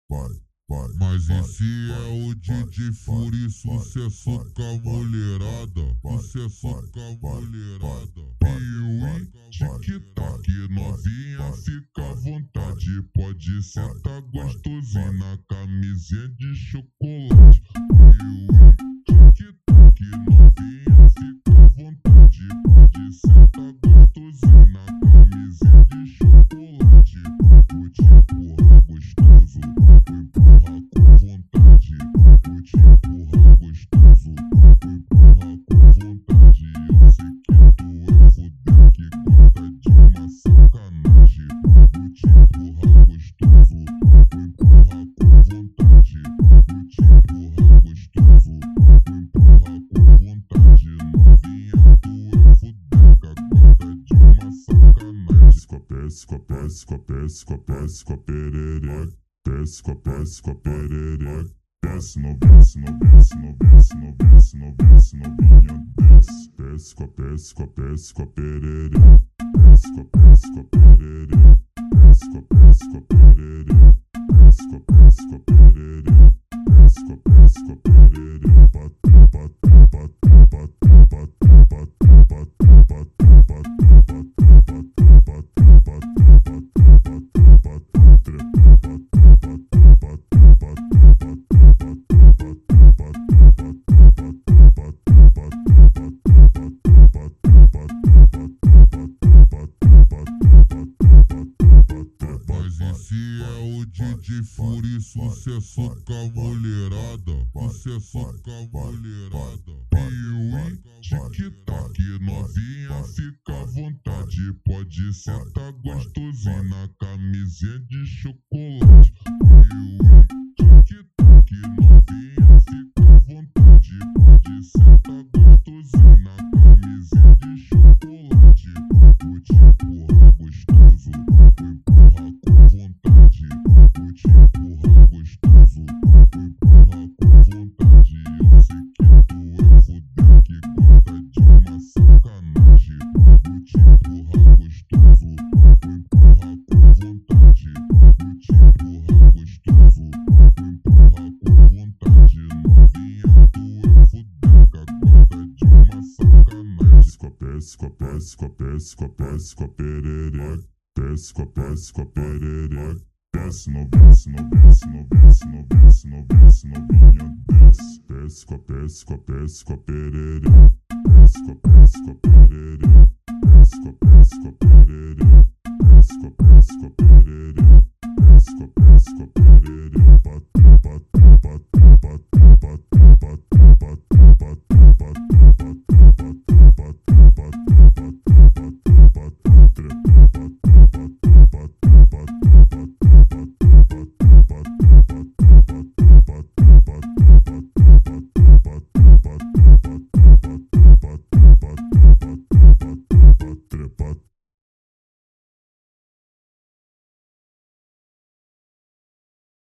Mas esse é o DJ Fury, sucesso com a mulherada, sucesso com a mulherada. Piuí, tic-tac, novinha, fica à vontade, pode sentar gostosinho na camisinha de chocolate. Piuí, tic-tac, novinha, fica à vontade, pode sentar gostosinho na camisinha de chocolate. Vou te empurrar gostoso, vou empurrar com vontade, vou te empurrar gostoso, vou empurrar com vontade. Eu sei que tu é fuder que gosta de uma sacanagem. Vou te empurrar gostoso, vou empurrar com vontade, vou te empurrar gostoso, vou empurrar com vontade. Novinha, tu é fuder que gosta de uma sacanagem. Desce com a perereca, desce com a perereca, desce novinha, desce com a perereca, desce com a perereca, desce com a perereca, desce com a perereca, desce com a perereca, desce com a perereca, DJ Fury, sucesso com a mulherada, sucesso com a mulherada. Piuí, tic-tac, novinha, fica à vontade, pode sentar gostosinho na camisinha de chocolate. Piuí, tic-tac, novinha, fica à vontade, pode sentar gostosinho na camisinha de chocolate. Vou te empurrar gostoso, vou empurrar com vontade, vou te empurrar gostoso, vou empurrar com vontade. Eu sei que tu é fuder que gosta de uma sacanagem. Vou te empurrar gostoso, vou empurrar com vontade, vou te empurrar gostoso, vou empurrar com vontade. Novinha, tu é fuder que gosta de uma sacanagem. Desce com a perereca, desce com a perereca, desce novinha, desce com a perereca, desce com a perereca, desce com a perereca, desce com a perereca, desce com a perereca, desce com a perereca.